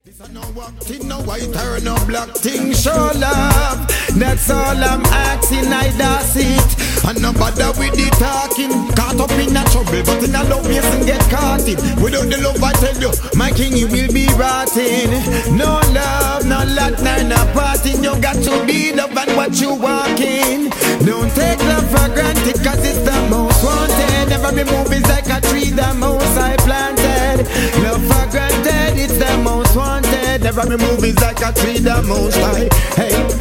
This a no walk thing, no white or no black thing. Show love, that's all I'm asking. I does it, and no bother with the talking. Caught up in a trouble, but in a love yes and get caught in. Without the love I tell you, my king you will be rotting. No love, no lot, no parting. You got to be love and what you walking. Don't take love for granted, cause it's the most wanted. Every move is like a tree, the most I planted. Love for granted, it's the most wanted. Every move is like a tree, the most high. Hey,